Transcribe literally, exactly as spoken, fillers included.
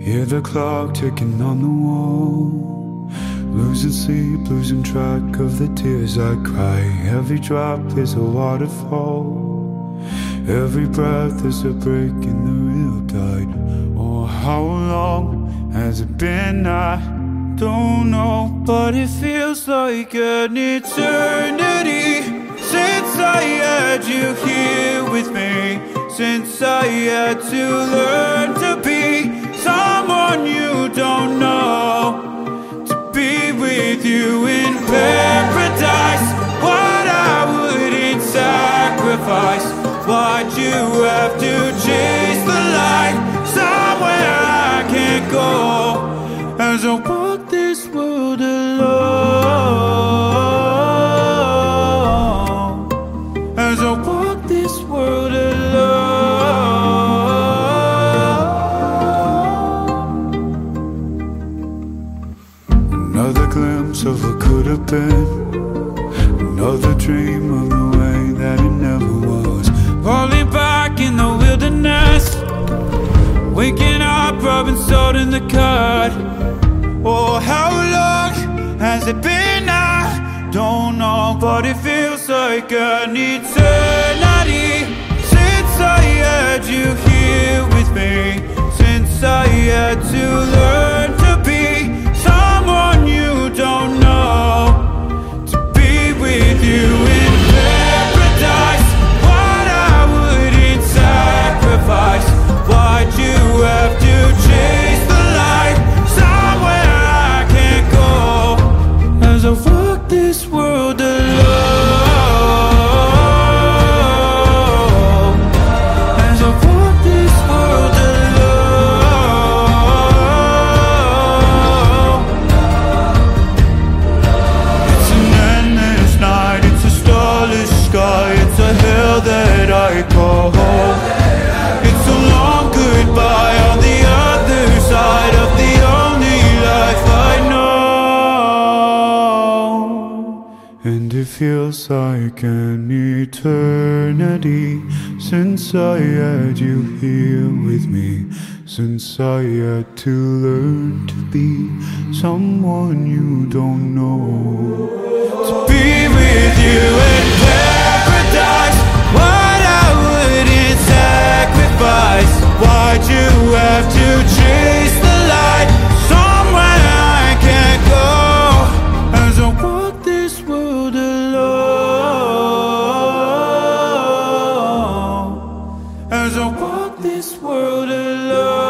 Hear the clock ticking on the wall, losing sleep, losing track of the tears I cry. Every drop is a waterfall, every breath is a break in the real tide. Oh, how long has it been? I don't know, but it feels like an eternity since I had you here with me, since I had to learn to be someone you don't know, to be with you in paradise. What I wouldn't sacrifice, why'd you have to chase the light somewhere I can't go, as I walk this world alone, as I walk this world alone. Another glimpse of what could have been, another dream of the way that it never was. Falling back in the wilderness, waking up, rubbing salt in the cut. Oh, how long has it been? I don't know, but it feels like an eternity since I had you here with me, since I had to learn to be someone you don't know, to be with you in paradise. What I wouldn't sacrifice, why'd you have to chase the light somewhere I can't go, as I walk this world alone, as I walk this world alone. It's an endless night, it's a starless sky, it's a hell that I call home. It's a long goodbye on the other side of the only life I know. And it feels like an eternity since I had you here with me, since I had to learn to be someone you don't know, to be with you in paradise. What I wouldn't sacrifice, why'd you have to chase the light somewhere I can't go, as I walk this world alone, as I walk this world alone.